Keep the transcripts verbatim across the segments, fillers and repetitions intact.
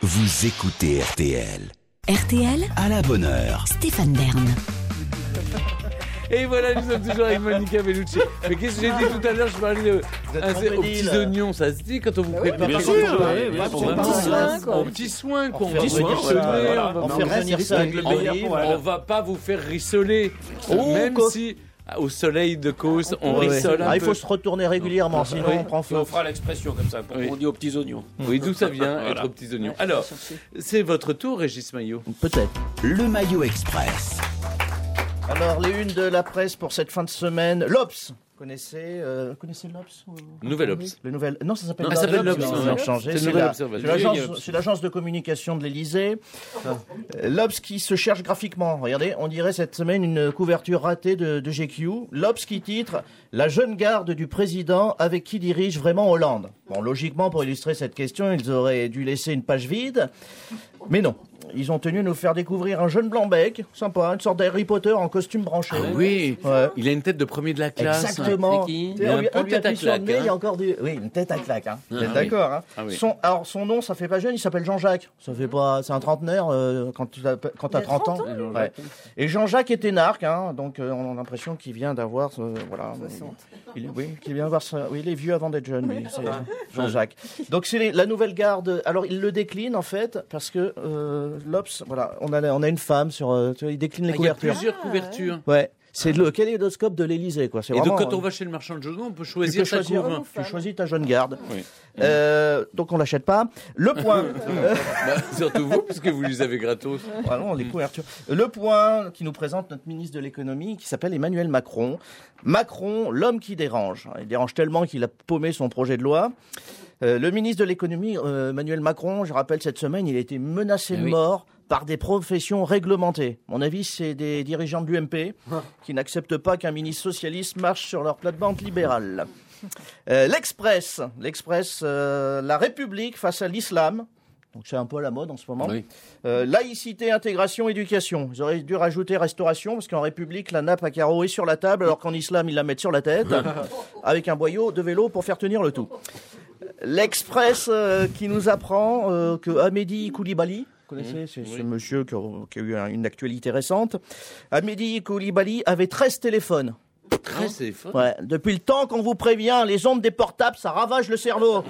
Vous écoutez R T L. R T L, à la bonne heure. Stéphane Bern. Et voilà, nous sommes toujours avec Monica Bellucci. Mais qu'est-ce que j'ai dit tout à l'heure? Je parlais de, ah, aux petits oignons, ça se dit quand on vous prépare. Bien sûr, Aux petits soins, quoi. Aux petits soins, quoi. On va soins, rissoler, voilà. on On va fait faire revenir ça avec le bélier, on, voilà. on va pas vous faire rissoler. Même quoi. si, au soleil de Causse, on Ouais, rissole ouais. un Ah, il peu. faut se retourner régulièrement, sinon Oui. on prend feu. On fera l'expression comme ça, Oui. on dit aux petits oignons. Oui, d'où ça vient, Voilà. être aux petits oignons. Alors, c'est votre tour, Régis Maillot. Peut-être. Le Maillot Express. Alors, les unes de la presse pour cette fin de semaine. L'Obs. Vous connaissez, euh, vous connaissez l'Obs ou- Nouvelle Obs. Le nouvel... Non, ça s'appelle Non, ça s'appelle l'Obs. l'Obs, Ils ouais. ont changé. C'est C'est Nouvelle la- Observatoire. c'est l'agence- Vieille Obs. c'est l'agence de communication de l'Élysée. Euh, L'Obs qui se cherche graphiquement. Regardez, on dirait cette semaine une couverture ratée de, de G Q. L'Obs qui titre « La jeune garde du président avec qui dirige vraiment Hollande ». Bon, logiquement, pour illustrer cette question, ils auraient dû laisser une page vide. Mais non. Ils ont tenu à nous faire découvrir un jeune blanc-bec, sympa, une sorte d'Harry Potter en costume branché. Ah oui, Ouais. il a une tête de premier de la classe. Exactement. C'est qui Tu sais, Il a on un lui, peu on lui a tête à pris sur le claque, nez, hein. il y a encore du... Oui, une tête à claque. Hein. Vous êtes oui. d'accord. Hein. Ah oui. Son... Alors, son nom, ça fait pas jeune, il s'appelle Jean-Jacques. Ça fait pas... C'est un trentenaire euh, quand tu as, quand t'as trente ans. Ouais. Et Jean-Jacques est énarque, hein, donc euh, on a l'impression qu'il vient d'avoir... euh, voilà, il, oui, qu'il vient d'avoir... ça- Oui, il est vieux avant d'être jeune, lui, c'est Jean-Jacques. Donc, c'est les- la nouvelle garde... Alors, il le décline, en fait, parce que euh, l'Obs... Voilà, on a, on a une femme sur... euh, tu vois, il décline les Ah, il y a couvertures. plusieurs couvertures. Ouais. C'est le kaléidoscope de l'Élysée, quoi. C'est Et donc, vraiment, quand on euh, va chez le marchand de journaux, on peut tu choisir peux sa choisir, couve. tu choisis ta jeune garde. Oui. Euh, donc on l'achète pas. Le point. Euh, Bah, surtout vous, puisque vous les avez gratos. voilà, on les couvertures. Le point qui nous présente notre ministre de l'économie, qui s'appelle Emmanuel Macron. Macron, l'homme qui dérange. Il dérange tellement qu'il a paumé son projet de loi. Euh, le ministre de l'économie, euh, Emmanuel Macron, je rappelle cette semaine, il a été menacé de oui. mort par des professions réglementées. À mon avis, c'est des dirigeants de l'U M P qui n'acceptent pas qu'un ministre socialiste marche sur leur plate-bande libérale. Euh, L'Express, l'Express, euh, la République face à l'islam. Donc c'est un peu à la mode en ce moment. Oui. Euh, laïcité, intégration, éducation. Ils auraient dû rajouter restauration, parce qu'en République, la nappe à carreaux est sur la table, alors qu'en islam, ils la mettent sur la tête, avec un boyau de vélo pour faire tenir le tout. L'Express euh, qui nous apprend euh, que Amédi Koulibaly, vous connaissez, c'est ce monsieur qui a, qui a eu un- une actualité récente, Amédi Koulibaly avait treize téléphones. Très téléphone. Ouais, depuis le temps qu'on vous prévient, les ondes des portables, ça ravage le cerveau.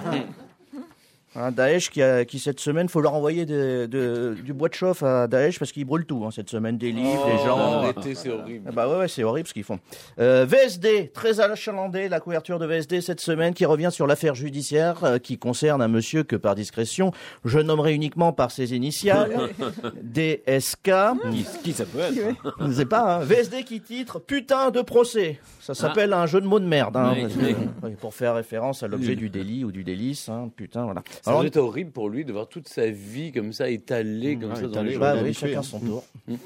Hein, Daesh qui, a, qui cette semaine, faut leur envoyer de, de- du bois de chauffe à Daesh parce qu'ils brûlent tout hein, cette semaine, des livres, des gens. Oh, l'été, c'est horrible. Ah bah ouais, ouais, c'est horrible ce qu'ils font. Euh, V S D, très achalandé, la couverture de V S D cette semaine qui revient sur l'affaire judiciaire euh, qui concerne un monsieur que par discrétion, je nommerai uniquement par ses initiales, D S K. Qui, qui ça peut être? Je ne sais pas, hein. V S D qui titre Putain de procès. Ça s'appelle un jeu de mots de merde. Hein, Oui, parce que- oui. oui, pour faire référence à l'objet du délit ou du délice. Hein, putain, voilà. Ça Alors, doit être horrible pour lui de voir toute sa vie comme ça étalée comme ça dans les bah journaux. oui, chacun son tour.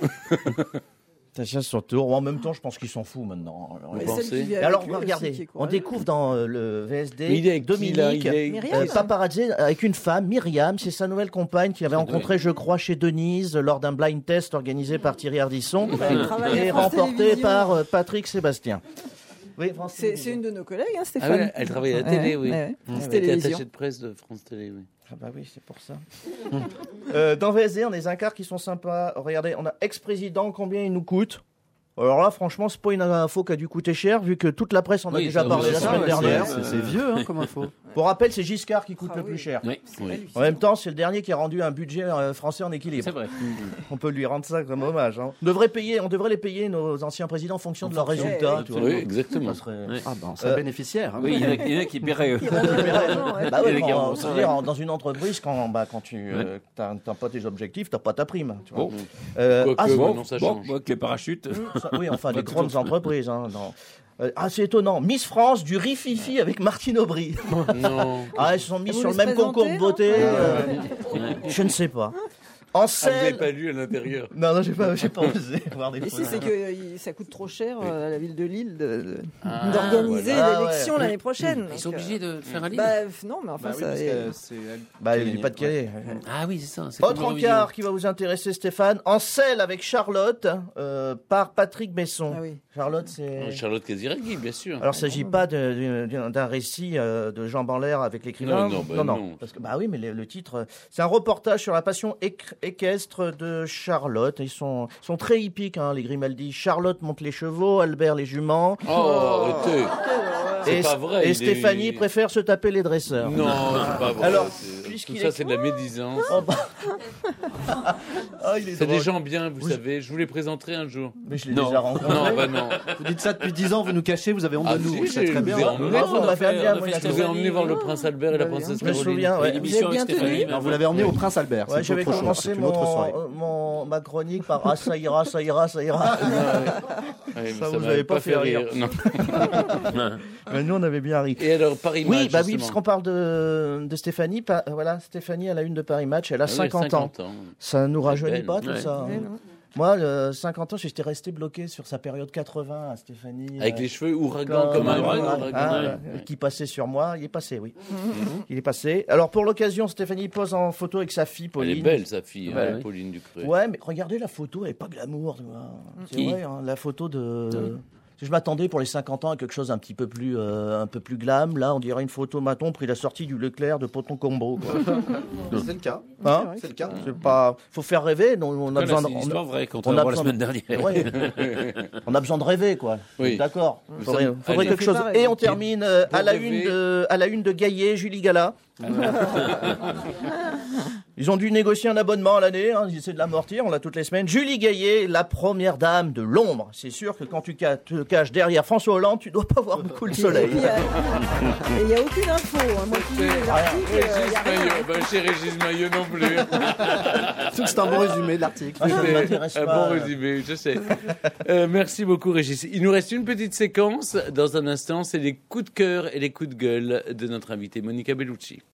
Chacun son tour. En même temps, je pense qu'ils s'en foutent maintenant. Vous Et pensez Et alors, regardez, on découvre dans euh, le V S D Mais il est avec qui, Dominique là Il est- Myriam. euh, paparazzi avec une femme, Myriam, c'est sa nouvelle compagne qu'il avait rencontrée, je crois, chez Denise lors d'un blind test organisé par Thierry Ardisson travaille et à France remporté Télévisions. par euh, Patrick Sébastien. Oui, France C'est Télévisions. c'est une de nos collègues, hein, Ah Stéphane. oui, elle travaille à la télé, Ouais, oui. ouais, ouais. Elle France était Télévisions. attachée de presse de France Télé, oui. Ah bah oui, c'est pour ça. euh, dans V S D, on a des encarts qui sont sympas. Regardez, on a ex-président, combien il nous coûte. Alors là, franchement, c'est pas une info qui a dû coûter cher, vu que toute la presse en a Oui, déjà ça, parlé oui, la ça, semaine ouais, dernière. c'est- C'est vieux hein, comme info. Pour rappel, c'est Giscard qui coûte Ah le oui. plus cher. Oui, oui. En même temps, c'est le dernier qui a rendu un budget euh, français en équilibre. C'est vrai. On peut lui rendre ça comme hommage. Hein. On, devrait payer, on devrait les payer, nos anciens présidents, en fonction de leurs fonction. résultats. Ouais, tu vois. Oui, exactement. Ça serait- Ouais. Ah ben, on serait Euh, bénéficiaire. hein. Oui, il y en a, il y en a qui paieraient. eux. Bah ouais, Il y a des quand- qui remboursent, c'est-à-dire, ouais. en- dans une entreprise, quand, bah, quand tu euh, t'as t'as pas tes objectifs, t'as pas ta prime. Tu vois. Bon. Euh, Quoique, ah, c'est- bon, non, ça Bon, change. moi, avec les parachutes. ça- oui, enfin, les Pas grandes toujours. entreprises. Hein, dans- Euh, ah, c'est étonnant. Miss France du rififi avec Martine Aubry. Non. Ah, ils se sont mis Vous sur le voulez même se concours de présenter, beauté. non euh, Je ne sais pas. En Ah, vous n'avez selle. pas lu à l'intérieur. Non, non, j'ai pas, j'ai pas osé voir des Ici, photos. c'est que euh, il- ça coûte trop cher euh, à la ville de Lille de- de- Ah, d'organiser voilà. l'élection Ah, ouais. l'année prochaine. Ils sont Donc, obligés de faire un euh, livre. Bah, f- non, mais enfin, Bah oui, ça. parce est- que c'est elle Bah, qui a il est gagné. pas de Calais. Ah oui, c'est ça. c'est Autre comme l'Eurovision. encart qui va vous intéresser, Stéphane. En selle avec Charlotte, euh, par Patrick Besson. Ah oui. Charlotte, c'est... Oh, Charlotte Casiraghi, bien sûr. Alors, il ne s'agit pas de- de- d'un récit euh, de Jean Banlaire avec l'écrivain. Non, non, bah non. Parce que, bah oui, mais le, le titre, euh, c'est un reportage sur la passion éc- équestre de Charlotte. Ils sont, ils sont très hippiques, hein, les Grimaldi. Charlotte monte les chevaux, Albert les juments. Oh, arrêtez. C'est Et, pas vrai. et il est- Stéphanie préfère se taper les dresseurs. Non, c'est pas vrai. Alors, c'est- puisqu'il tout ça, est- c'est de la médisance. Oh, bah. Ah, il est C'est des drôle. gens bien, vous savez. Je vous les présenterai un jour. Mais je l'ai Non. déjà rencontré. Non, bah non. Vous dites ça depuis dix ans, vous nous cachez, vous avez honte Ah, de nous. si, vous savez j'ai- très je bien. vous ai hein. emmené. Ah, vous on a m'avez fait- amené à on a Monaco. fait Je vous ai emmené voir le prince Albert et la Bah, princesse Je me Caroline. souviens, Et ouais. l'émission Vous êtes avec bien Stéphanie. tenu. Alors, vous l'avez emmené au Prince Albert. Ouais, c'est j'avais autre chose, commencé c'est une autre soirée. mon, euh, mon, ma chronique par Ah, ça ira, ça ira, ça ira. Ouais, mais Ça, vous m'avait avez pas fait rire. Non. Mais nous, on avait bien ri. Et alors, Paris Match. Oui, bah oui, justement. puisqu'on parle de, de Stéphanie. pa- voilà, Stéphanie, elle a une de Paris Match, elle a Ah oui, cinquante ans. Ça nous rajeunit belle. pas tout Ouais. ça. hein. Ouais, non. Moi, le cinquante ans, j'étais resté bloqué sur sa période quatre-vingts à Stéphanie. Avec euh, les cheveux ouragans comme un ouragan, ouragan. ah, Ouais. euh, qui passait sur moi. Il est passé, oui. Il est passé. Alors, pour l'occasion, Stéphanie pose en photo avec sa fille, Elle Pauline. est belle, sa fille, Ouais, hein, oui. Pauline Ducreux. Ouais, mais regardez la photo, elle est pas glamour. Tu vois. C'est Qui vrai, hein, la photo de. Je m'attendais pour les cinquante ans à quelque chose un petit peu plus, euh, un peu plus glam. Là, on dirait une photo maton pris la sortie du Leclerc de Poton Combo. Quoi. C'est le cas. Hein C'est le cas. C'est pas. Faut faire rêver. Donc on a Voilà, besoin. c'est de- une on a- histoire vraie qu'on on va a voir la besoin semaine dernière. Ouais. On a besoin de rêver, quoi. Oui. D'accord. Nous Faudrait, sommes- faudrait allez. quelque chose. Pareil. Et on termine euh, Pour à la rêver. une de, à la une de Gaillet, Julie Gala. Ils ont dû négocier un abonnement à l'année, hein, ils essaient de l'amortir, on l'a toutes les semaines. Julie Gaillet, la première dame de l'ombre. C'est sûr que quand tu ca- te caches derrière François Hollande, tu dois pas voir beaucoup le Et soleil. puis, euh, et il n'y a aucune info. hein. Moi qui lis les articles, euh, il y Régis a rien. Maillot. Bah, chez Régis Maillot non plus. C'est un bon résumé de l'article. Ah, ça ne C'était m'intéresse un pas. bon résumé, je sais. Euh, merci beaucoup, Régis. Il nous reste une petite séquence. Dans un instant, c'est les coups de cœur et les coups de gueule de notre invitée, Monica Bellucci.